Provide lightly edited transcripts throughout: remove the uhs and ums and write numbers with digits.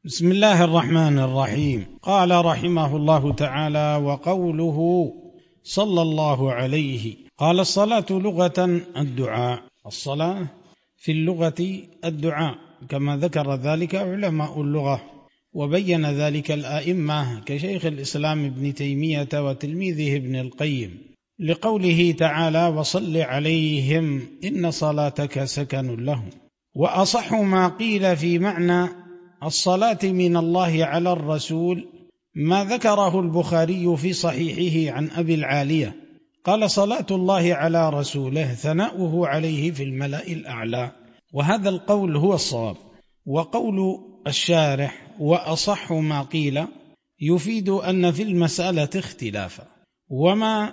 بسم الله الرحمن الرحيم. قال رحمه الله تعالى: وقوله صلى الله عليه. قال: الصلاة لغة الدعاء. الصلاة في اللغة الدعاء، كما ذكر ذلك علماء اللغة، وبين ذلك الآئمة كشيخ الإسلام ابن تيمية وتلميذه ابن القيم، لقوله تعالى: وصل عليهم إن صلاتك سكن لهم. وأصح ما قيل في معنى الصلاة من الله على الرسول ما ذكره البخاري في صحيحه عن أبي العالية قال: صلاة الله على رسوله ثناؤه عليه في الملأ الأعلى. وهذا القول هو الصواب. وقول الشارح وأصح ما قيل يفيد أن في المسألة اختلافا، وما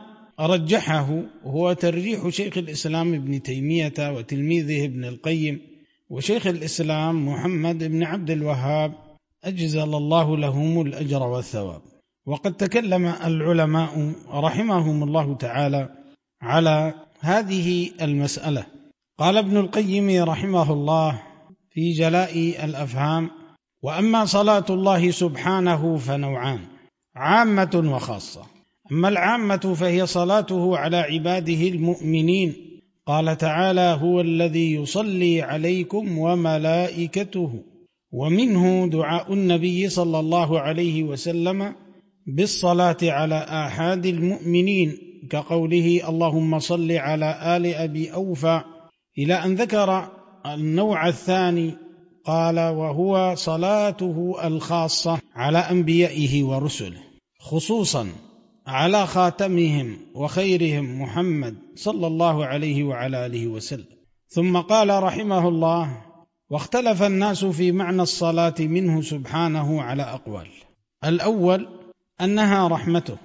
رجحه هو ترجيح شيخ الإسلام ابن تيمية وتلميذه ابن القيم وشيخ الإسلام محمد بن عبد الوهاب أجزل الله لهم الأجر والثواب. وقد تكلم العلماء رحمهم الله تعالى على هذه المسألة. قال ابن القيم رحمه الله في جلاء الأفهام: وأما صلاة الله سبحانه فنوعان: عامة وخاصة. أما العامة فهي صلاته على عباده المؤمنين، قال تعالى: هو الذي يصلي عليكم وملائكته. ومنه دعاء النبي صلى الله عليه وسلم بالصلاة على آحاد المؤمنين، كقوله: اللهم صل على آل أبي أوفى، إلى أن ذكر النوع الثاني قال: وهو صلاته الخاصة على أنبيائه ورسله، خصوصا على خاتمهم وخيرهم محمد صلى الله عليه وعلى آله وسلم. ثم قال رحمه الله: واختلف الناس في معنى الصلاة منه سبحانه على أقوال: الأول أنها رحمته،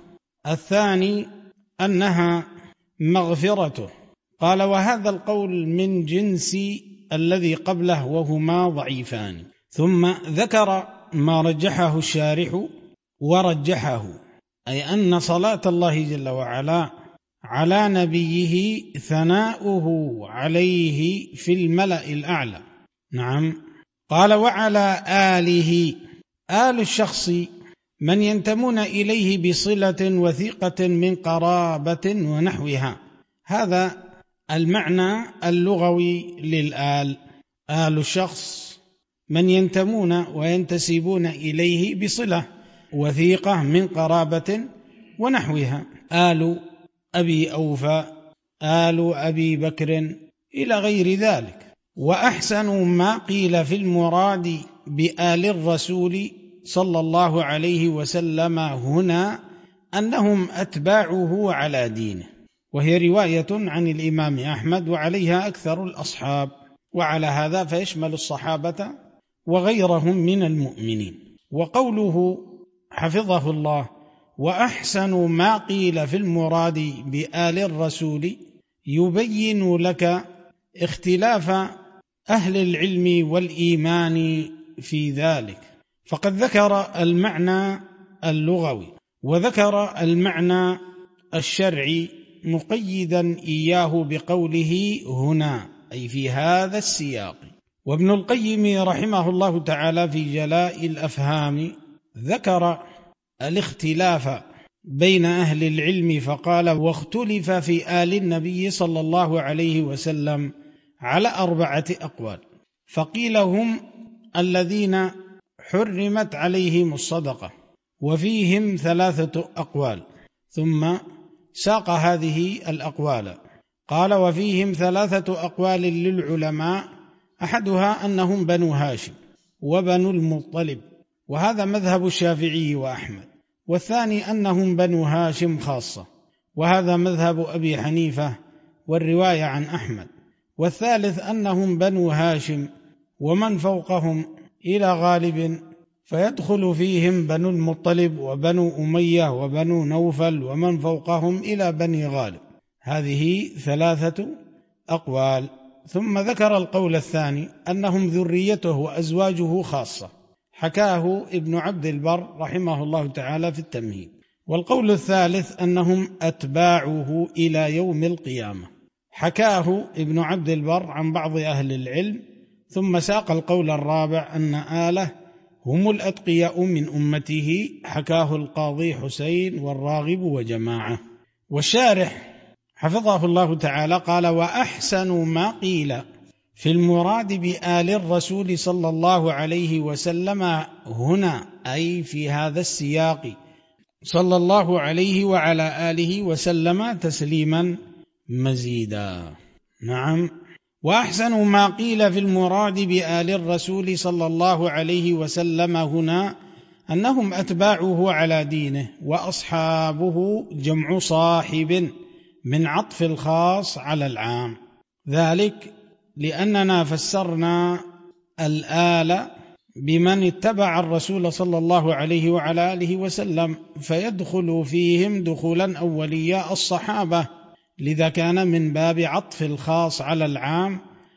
الثاني أنها مغفرته. قال: وهذا القول من جنس الذي قبله وهما ضعيفان. ثم ذكر ما رجحه الشارح ورجحه، أي أن صلاة الله جل وعلا على نبيه ثناؤه عليه في الملأ الأعلى. نعم. قال: وعلى آله، آل الشخص من ينتمون إليه بصلة وثيقة من قرابة ونحوها. هذا المعنى اللغوي للآل. آل الشخص من ينتمون وينتسبون إليه بصلة وثيقة من قرابة ونحوها: آل أبي أوفى، آل أبي بكر، إلى غير ذلك. وأحسن ما قيل في المراد بآل الرسول صلى الله عليه وسلم هنا أنهم أتباعه على دينه، وهي رواية عن الإمام أحمد، وعليها أكثر الأصحاب، وعلى هذا فيشمل الصحابة وغيرهم من المؤمنين. وقوله حفظه الله: وأحسن ما قيل في المراد بآل الرسول، يبين لك اختلاف أهل العلم والإيمان في ذلك، فقد ذكر المعنى اللغوي وذكر المعنى الشرعي، مقيدا إياه بقوله هنا، أي في هذا السياق. وابن القيم رحمه الله تعالى في جلاء الأفهام ذكر الاختلاف بين أهل العلم فقال: واختلف في آل النبي صلى الله عليه وسلم على 4 أقوال. فقيل: هم الذين حرمت عليهم الصدقة، وفيهم 3 أقوال. ثم ساق هذه الأقوال. قال: وفيهم 3 أقوال للعلماء، أحدها أنهم بنو هاشم وبنو المطلب، وهذا مذهب الشافعي وأحمد. والثاني أنهم بنو هاشم خاصة، وهذا مذهب أبي حنيفة والرواية عن أحمد. والثالث أنهم بنو هاشم ومن فوقهم إلى غالب، فيدخل فيهم بنو المطلب وبنو أمية وبنو نوفل ومن فوقهم إلى بني غالب. هذه 3 أقوال. ثم ذكر القول الثاني أنهم ذريته وأزواجه خاصة، حكاه ابن عبد البر رحمه الله تعالى في التمهيد. والقول الثالث أنهم أتباعه إلى يوم القيامة، حكاه ابن عبد البر عن بعض أهل العلم. ثم ساق القول الرابع أن آله هم الأتقياء من أمته، حكاه القاضي حسين والراغب وجماعة. والشارح حفظه الله تعالى قال: وأحسن ما قيل في المراد بآل الرسول صلى الله عليه وسلم هنا، أي في هذا السياق، صلى الله عليه وعلى آله وسلم تسليما مزيدا. نعم. وأحسن ما قيل في المراد بآل الرسول صلى الله عليه وسلم هنا أنهم أتباعه على دينه، وأصحابه جمع صاحب من عطف الخاص على العام، ذلك لأننا فسرنا الآل بمن اتبع الرسول صلى الله عليه وعلى آله وسلم، فيدخل فيهم دخولا أوليا الصحابة، لذا كان من باب عطف الخاص على العام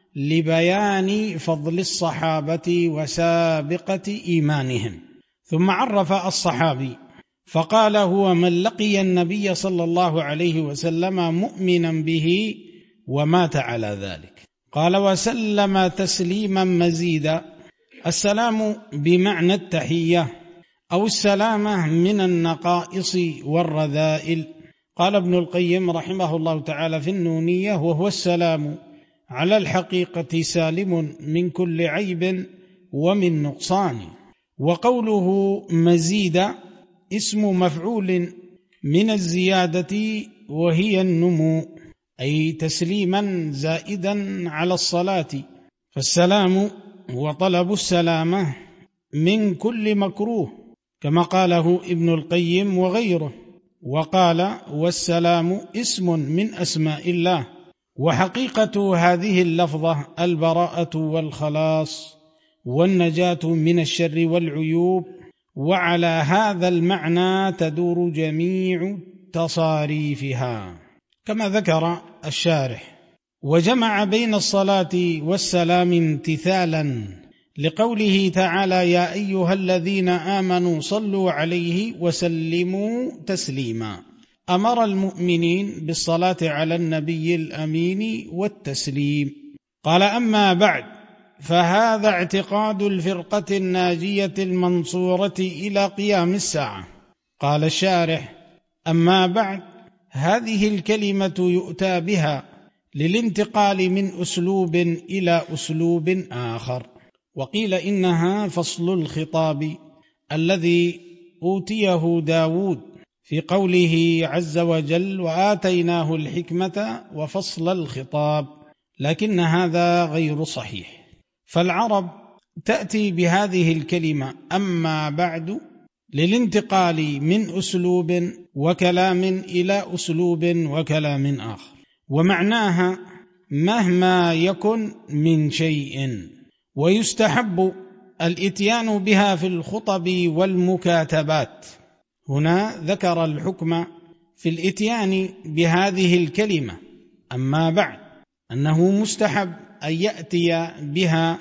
لبيان فضل الصحابة وسابقة إيمانهم. ثم عرف الصحابي فقال: هو من لقي النبي صلى الله عليه وسلم مؤمنا به ومات على ذلك. قال: وسلم تسليما مزيدا. السلام بمعنى التحية أو السلامة من النقائص والرذائل. قال ابن القيم رحمه الله تعالى في النونية: وهو السلام على الحقيقة سالم من كل عيب ومن نقصان. وقوله مزيد اسم مفعول من الزيادة وهي النمو، أي تسليما زائدا على الصلاة. فالسلام هو طلب السلامة من كل مكروه، كما قاله ابن القيم وغيره. وقال: والسلام اسم من أسماء الله. وحقيقة هذه اللفظة البراءة والخلاص والنجاة من الشر والعيوب، وعلى هذا المعنى تدور جميع تصاريفها، كما ذكر الشارح. وجمع بين الصلاة والسلام امتثالا لقوله تعالى: يا أيها الذين آمنوا صلوا عليه وسلموا تسليما. أمر المؤمنين بالصلاة على النبي الأمين والتسليم. قال: أما بعد، فهذا اعتقاد الفرقة الناجية المنصورة إلى قيام الساعة. قال الشارح: أما بعد، هذه الكلمة يؤتى بها للانتقال من أسلوب إلى أسلوب آخر، وقيل إنها فصل الخطاب الذي أوتيه داود في قوله عز وجل: وآتيناه الحكمة وفصل الخطاب، لكن هذا غير صحيح. فالعرب تأتي بهذه الكلمة أما بعد للانتقال من أسلوب وكلام إلى أسلوب وكلام آخر، ومعناها مهما يكن من شيء. ويستحب الإتيان بها في الخطب والمكاتبات. هنا ذكر الحكم في الإتيان بهذه الكلمة أما بعد، أنه مستحب أن يأتي بها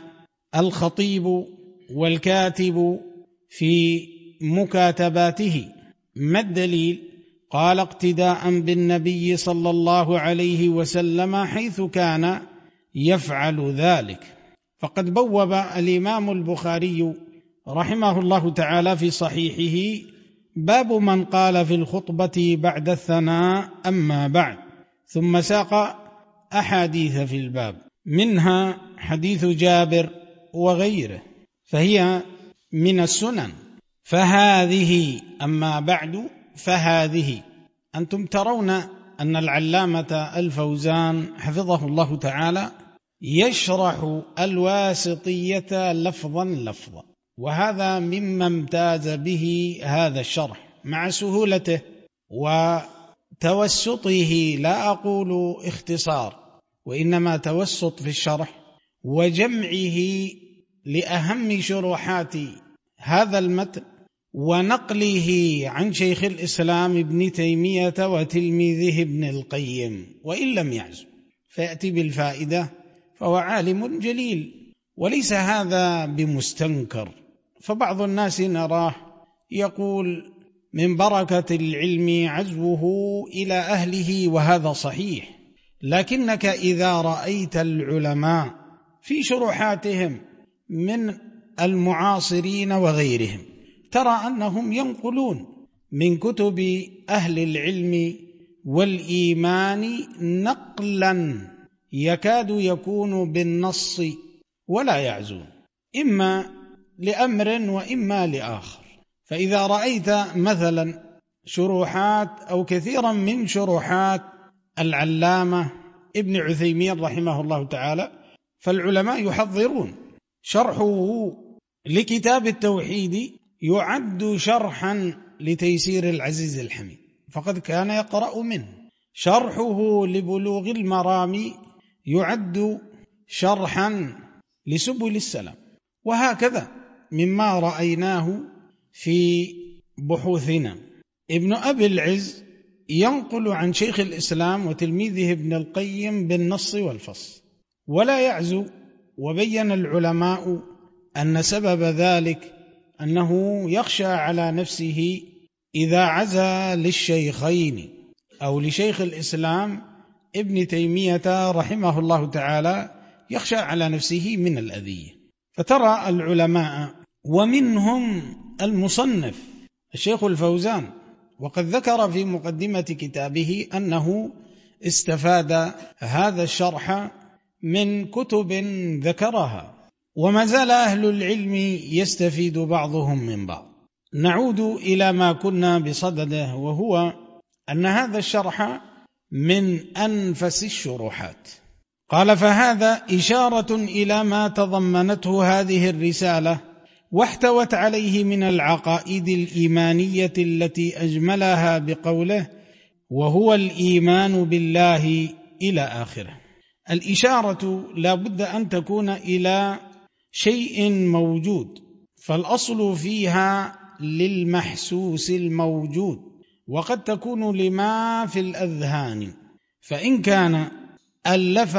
الخطيب والكاتب في مكاتباته. ما الدليل؟ قال: اقتداء بالنبي صلى الله عليه وسلم حيث كان يفعل ذلك. فقد بوب الإمام البخاري رحمه الله تعالى في صحيحه باب من قال في الخطبة بعد الثناء أما بعد، ثم ساق أحاديث في الباب، منها حديث جابر وغيره، فهي من السنن. فهذه أما بعد، فهذه. أنتم ترون أن العلامة الفوزان حفظه الله تعالى يشرح الواسطية لفظا لفظا، وهذا مما امتاز به هذا الشرح مع سهولته وتوسطه. لا أقول اختصار، وإنما توسط في الشرح، وجمعه لأهم شروحات هذا المتن، ونقله عن شيخ الإسلام ابن تيمية وتلميذه ابن القيم، وإن لم يعزم فيأتي بالفائدة، فهو عالم جليل وليس هذا بمستنكر. فبعض الناس نراه يقول من بركة العلم عزوه إلى أهله، وهذا صحيح، لكنك إذا رأيت العلماء في شروحاتهم من المعاصرين وغيرهم، ترى أنهم ينقلون من كتب أهل العلم والإيمان نقلا يكاد يكون بالنص ولا يعزون، إما لأمر وإما لآخر. فإذا رأيت مثلا شروحات أو كثيرا من شروحات العلامة ابن عثيمين رحمه الله تعالى، فالعلماء يحضرون شرحه لكتاب التوحيد يعد شرحا لتيسير العزيز الحميد، فقد كان يقرأ منه. شرحه لبلوغ المرام يعد شرحا لسبل السلام، وهكذا مما رأيناه في بحوثنا. ابن أبي العز ينقل عن شيخ الإسلام وتلميذه ابن القيم بالنص والفصل ولا يعزو، وبين العلماء أن سبب ذلك أنه يخشى على نفسه إذا عزى للشيخين أو لشيخ الإسلام ابن تيمية رحمه الله تعالى، يخشى على نفسه من الأذية. فترى العلماء ومنهم المصنف الشيخ الفوزان، وقد ذكر في مقدمة كتابه أنه استفاد هذا الشرح من كتب ذكرها، وما زال أهل العلم يستفيد بعضهم من بعض. نعود إلى ما كنا بصدده، وهو أن هذا الشرح من أنفس الشروحات. قال: فهذا إشارة إلى ما تضمنته هذه الرسالة واحتوت عليه من العقائد الإيمانية التي أجملها بقوله: وهو الإيمان بالله إلى آخره. الإشارة لا بد أن تكون إلى شيء موجود، فالأصل فيها للمحسوس الموجود، وقد تكون لما في الأذهان. فإن كان ألف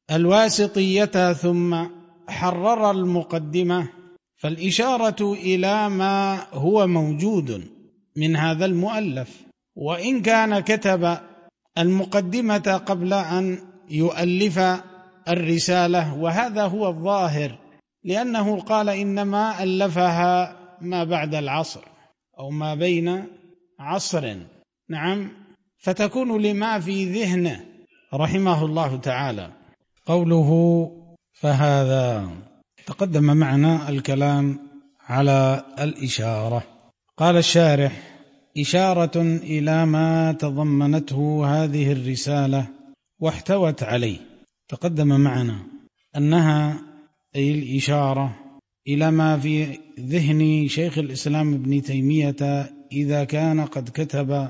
الواسطية ثم حرر المقدمة، فالإشارة إلى ما هو موجود من هذا المؤلف. وإن كان كتب المقدمة قبل أن يؤلف الرسالة، وهذا هو الظاهر، لأنه قال إنما ألفها ما بعد العصر أو ما بين عصر، نعم، فتكون لما في ذهنه رحمه الله تعالى. قوله: فهذا، تقدم معنا الكلام على الإشارة. قال الشارح: إشارة إلى ما تضمنته هذه الرسالة واحتوت عليه. تقدم معنا أنها أي الإشارة إلى ما في ذهن شيخ الإسلام ابن تيمية إذا كان قد كتب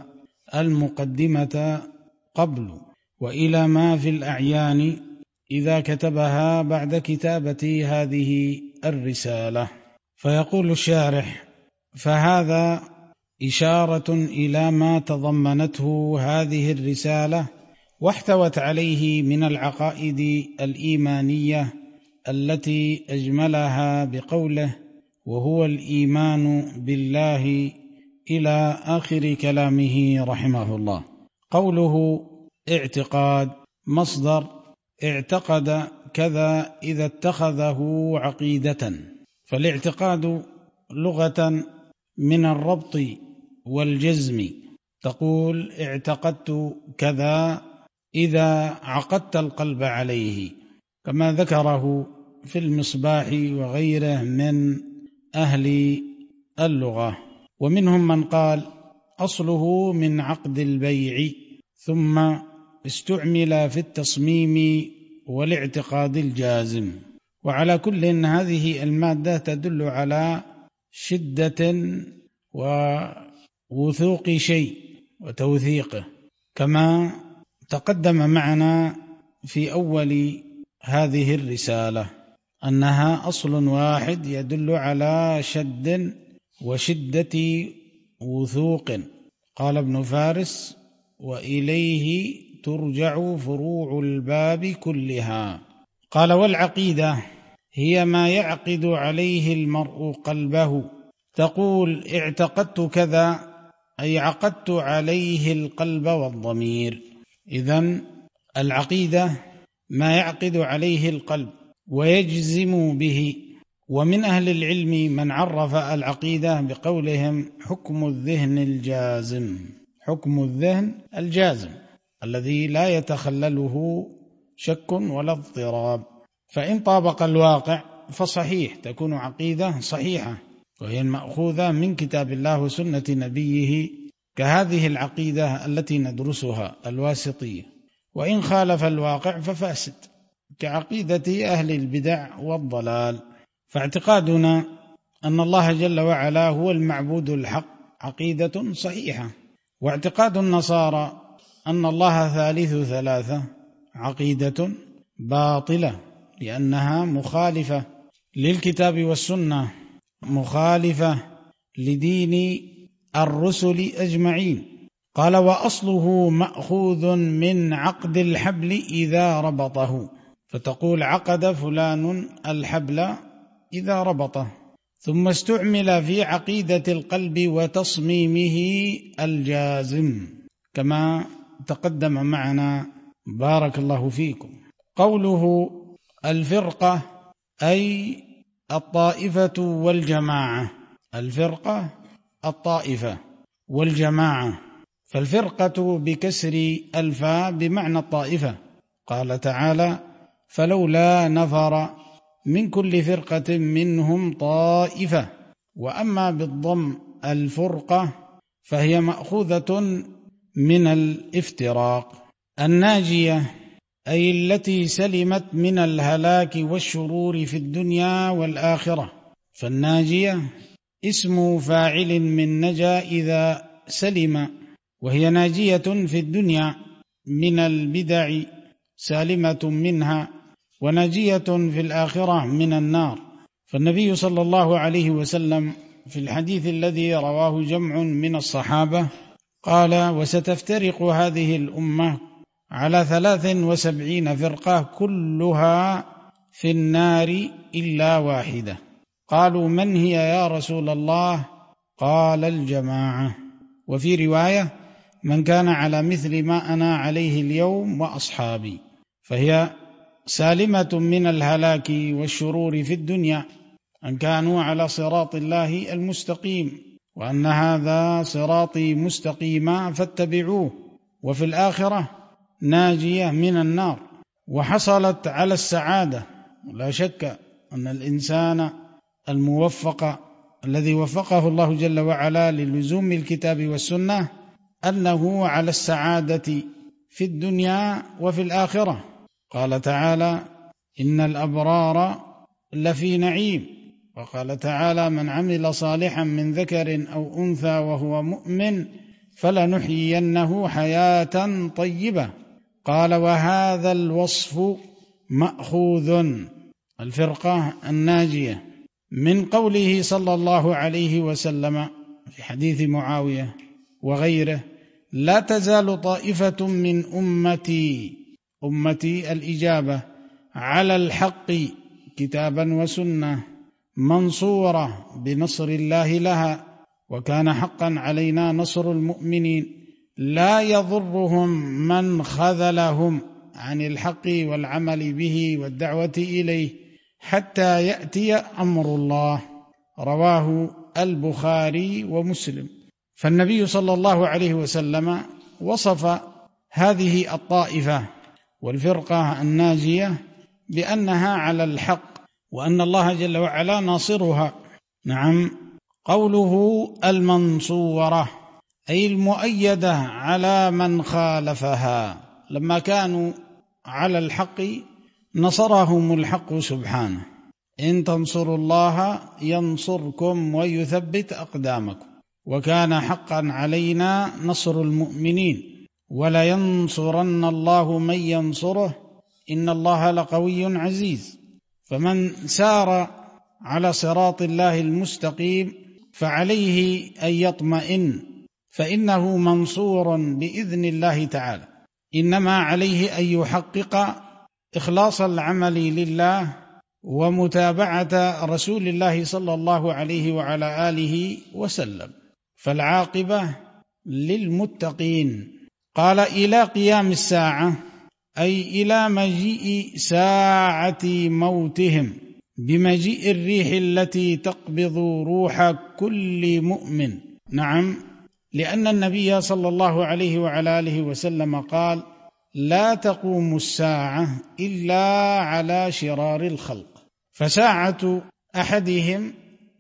المقدمة قبل، وإلى ما في الأعيان إذا كتبها بعد كتابة هذه الرسالة. فيقول الشارح: فهذا إشارة إلى ما تضمنته هذه الرسالة واحتوت عليه من العقائد الإيمانية التي أجملها بقوله: وهو الإيمان بالله إلى آخر كلامه رحمه الله. قوله اعتقاد مصدر اعتقد كذا إذا اتخذه عقيدة، فالاعتقاد لغة من الربط والجزم، تقول اعتقدت كذا إذا عقدت القلب عليه، كما ذكره في المصباح وغيره من أهل اللغة. ومنهم من قال أصله من عقد البيع ثم استعمل في التصميم والاعتقاد الجازم. وعلى كل هذه المادة تدل على شدة ووثوق شيء وتوثيقه، كما تقدم معنا في أول هذه الرسالة أنها أصل واحد يدل على شد وشدة وثوق. قال ابن فارس: وإليه ترجع فروع الباب كلها. قال: والعقيدة هي ما يعقد عليه المرء قلبه، تقول اعتقدت كذا أي عقدت عليه القلب والضمير. إذن العقيدة ما يعقد عليه القلب ويجزم به، ومن أهل العلم من عرف العقيدة بقولهم حكم الذهن الجازم، حكم الذهن الجازم الذي لا يتخلله شك ولا اضطراب، فإن طابق الواقع فصحيح، تكون عقيدة صحيحة وهي المأخوذة من كتاب الله وسنة نبيه، كهذه العقيدة التي ندرسها الواسطية. وإن خالف الواقع ففاسد، كعقيدة أهل البدع والضلال. فاعتقادنا أن الله جل وعلا هو المعبود الحق عقيدة صحيحة، واعتقاد النصارى أن الله ثالث ثلاثة عقيدة باطلة، لأنها مخالفة للكتاب والسنة، مخالفة لدين الرسل أجمعين. قال: وأصله مأخوذ من عقد الحبل إذا ربطه، فتقول عقد فلان الحبل إذا ربطه. ثم استعمل في عقيدة القلب وتصميمه الجازم، كما تقدم معنا بارك الله فيكم. قوله الفرقة أي الطائفة والجماعة، الفرقة الطائفة والجماعة، فالفرقة بكسر الفاء بمعنى الطائفة. قال تعالى: فلولا نفر من كل فرقة منهم طائفة. وأما بالضم الفرقة فهي مأخوذة من الافتراق. الناجية أي التي سلمت من الهلاك والشرور في الدنيا والآخرة، فالناجية اسم فاعل من نجا إذا سلم، وهي ناجية في الدنيا من البدع سالمة منها، وناجية في الآخرة من النار. فالنبي صلى الله عليه وسلم في الحديث الذي رواه جمع من الصحابة قال: وستفترق هذه الأمة على 73 فرقة كلها في النار إلا واحدة. قالوا: من هي يا رسول الله؟ قال: الجماعة. وفي رواية: من كان على مثل ما أنا عليه اليوم وأصحابي. فهي سالمة من الهلاك والشرور في الدنيا، أن كانوا على صراط الله المستقيم، وأن هذا صراطي مستقيما فاتبعوه. وفي الآخرة ناجية من النار، وحصلت على السعادة. لا شك أن الإنسان الموفق الذي وفقه الله جل وعلا للزوم الكتاب والسنة أنه على السعادة في الدنيا وفي الآخرة. قال تعالى: إن الأبرار لفي نعيم. وقال تعالى: من عمل صالحا من ذكر أو أنثى وهو مؤمن فلنحيينه حياة طيبة. قال: وهذا الوصف مأخوذ، الفرقة الناجية، من قوله صلى الله عليه وسلم في حديث معاوية وغيره: لا تزال طائفة من أمتي الإجابة على الحق كتابا وسنة منصورة بنصر الله لها، وكان حقا علينا نصر المؤمنين، لا يضرهم من خذلهم عن الحق والعمل به والدعوة إليه حتى يأتي أمر الله. رواه البخاري ومسلم. فالنبي صلى الله عليه وسلم وصف هذه الطائفة والفرقة الناجية بأنها على الحق، وأن الله جل وعلا ناصرها. نعم. قوله المنصورة أي المؤيدة على من خالفها، لما كانوا على الحق نصرهم الحق سبحانه: إن تنصروا الله ينصركم ويثبت أقدامكم، وكان حقا علينا نصر المؤمنين، ولينصرن الله من ينصره إن الله لقوي عزيز. فمن سار على صراط الله المستقيم فعليه أن يطمئن، فإنه منصور بإذن الله تعالى، إنما عليه أن يحقق إخلاص العمل لله ومتابعة رسول الله صلى الله عليه وعلى آله وسلم، فالعاقبة للمتقين. قال: إلى قيام الساعة أي إلى مجيء ساعة موتهم، بمجيء الريح التي تقبض روح كل مؤمن. نعم، لأن النبي صلى الله عليه وعلى آله وسلم قال: لا تقوم الساعة إلا على شرار الخلق، فساعة أحدهم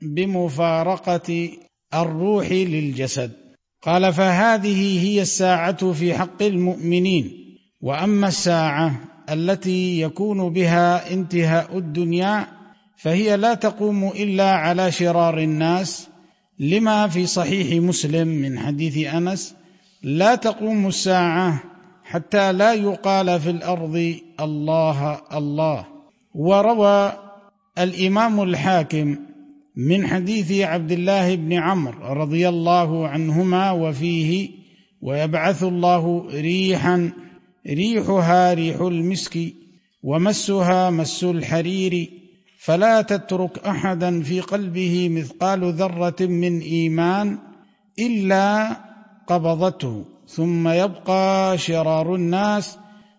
بمفارقة الروح للجسد. قال: فهذه هي الساعة في حق المؤمنين. وأما الساعة التي يكون بها انتهاء الدنيا فهي لا تقوم إلا على شرار الناس، لما في صحيح مسلم من حديث أنس: لا تقوم الساعة حتى لا يقال في الأرض الله الله. وروى الإمام الحاكم من حديث عبد الله بن عمرو رضي الله عنهما وفيه: ويبعث الله ريحا ريحها ريح المسك ومسها مس الحرير، فلا تترك أحدا في قلبه مثقال ذرة من إيمان إلا قبضته، ثم يبقى شرار الناس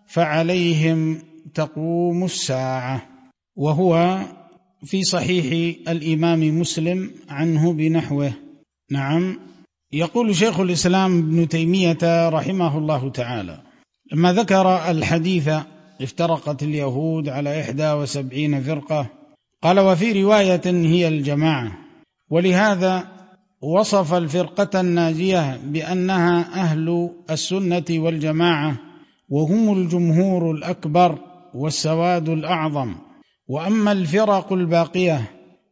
فعليهم تقوم الساعة. وهو في صحيح الإمام مسلم عنه بنحوه. نعم. يقول شيخ الإسلام ابن تيمية رحمه الله تعالى لما ذكر الحديث: افترقت اليهود على 71 فرقة، قال: وفي رواية هي الجماعة. ولهذا وصف الفرقة الناجية بأنها أهل السنة والجماعة، وهم الجمهور الأكبر والسواد الأعظم. وأما الفرق الباقية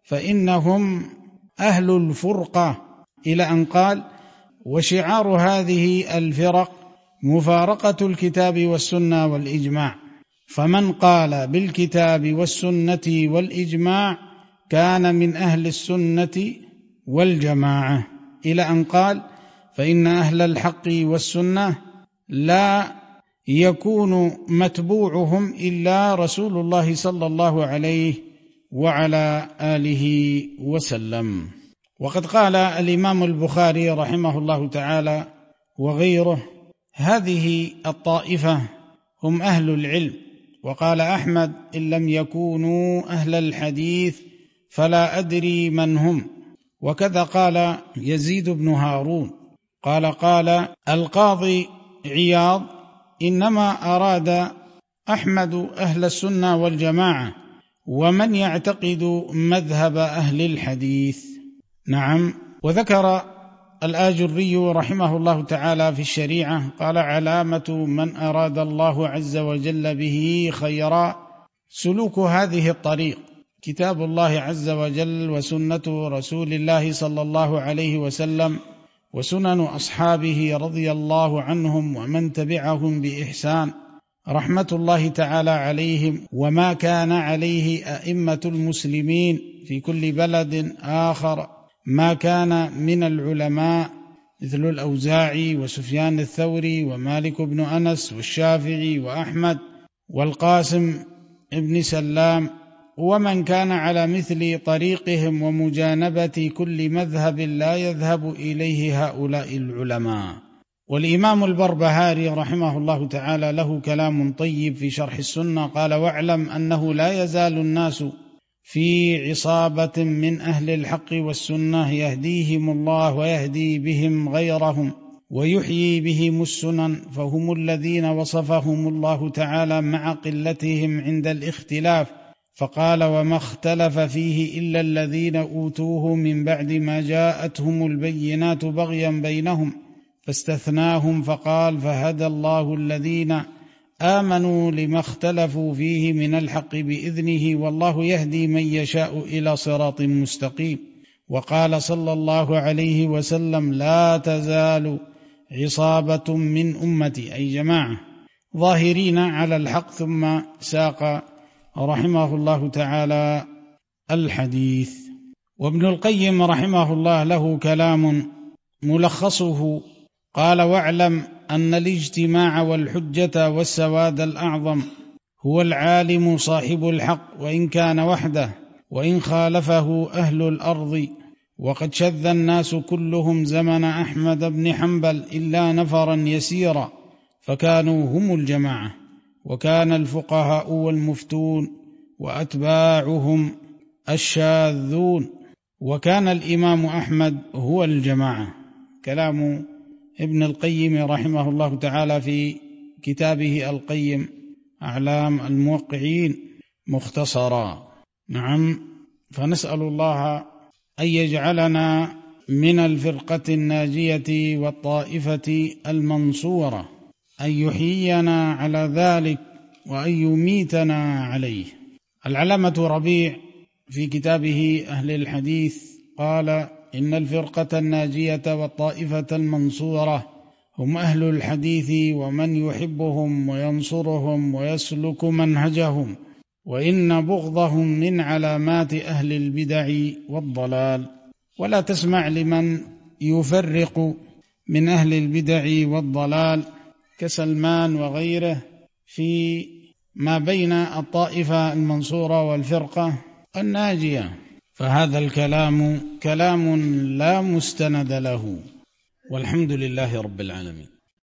فإنهم أهل الفرقة، إلى أن قال: وشعار هذه الفرق مفارقة الكتاب والسنة والإجماع، فمن قال بالكتاب والسنة والإجماع كان من أهل السنة والجماعة، إلى أن قال: فإن أهل الحق والسنة لا يكون متبوعهم إلا رسول الله صلى الله عليه وعلى آله وسلم. وقد قال الإمام البخاري رحمه الله تعالى وغيره: هذه الطائفة هم أهل العلم. وقال أحمد: إن لم يكونوا أهل الحديث فلا أدري من هم. وكذا قال يزيد بن هارون. قال القاضي عياض: إنما أراد أحمد أهل السنة والجماعة ومن يعتقد مذهب أهل الحديث. نعم. وذكر الآجري رحمه الله تعالى في الشريعة قال: علامة من أراد الله عز وجل به خيرا سلوك هذه الطريق: كتاب الله عز وجل وسنة رسول الله صلى الله عليه وسلم وسنن أصحابه رضي الله عنهم ومن تبعهم بإحسان رحمة الله تعالى عليهم، وما كان عليه أئمة المسلمين في كل بلد آخر ما كان من العلماء مثل الأوزاعي وسفيان الثوري ومالك بن أنس والشافعي وأحمد والقاسم ابن سلام، ومن كان على مثل طريقهم ومجانبة كل مذهب لا يذهب إليه هؤلاء العلماء. والإمام البربهاري رحمه الله تعالى له كلام طيب في شرح السنة، قال: واعلم أنه لا يزال الناس في عصابة من أهل الحق والسنة يهديهم الله ويهدي بهم غيرهم ويحيي بهم السنن، فهم الذين وصفهم الله تعالى مع قلتهم عند الاختلاف، فقال: وما اختلف فيه إلا الذين أوتوه من بعد ما جاءتهم البينات بغيا بينهم، فاستثناهم فقال: فهدى الله الذين آمنوا لما اختلفوا فيه من الحق بإذنه، والله يهدي من يشاء إلى صراط مستقيم. وقال صلى الله عليه وسلم: لا تزال عصابة من أمتي، أي جماعة، ظاهرين على الحق. ثم ساق رحمه الله تعالى الحديث. وابن القيم رحمه الله له كلام ملخصه قال: واعلم أن الاجتماع والحجة والسواد الأعظم هو العالم صاحب الحق، وإن كان وحده، وإن خالفه أهل الأرض. وقد شذ الناس كلهم زمن أحمد بن حنبل إلا نفرا يسيرا، فكانوا هم الجماعة، وكان الفقهاء والمفتون وأتباعهم الشاذون. وكان الإمام أحمد هو الجماعة. كلام ابن القيم رحمه الله تعالى في كتابه القيم أعلام الموقعين مختصرا. نعم، فنسأل الله أن يجعلنا من الفرقة الناجية والطائفة المنصورة، أن يحيينا على ذلك وأن يميتنا عليه. العلامة ربيع في كتابه أهل الحديث قال: إن الفرقة الناجية والطائفة المنصورة هم أهل الحديث ومن يحبهم وينصرهم ويسلك منهجهم، وإن بغضهم من علامات أهل البدع والضلال. ولا تسمع لمن يفرق من أهل البدع والضلال كسلمان وغيره في ما بين الطائفة المنصورة والفرقة الناجية، فهذا الكلام كلام لا مستند له. والحمد لله رب العالمين.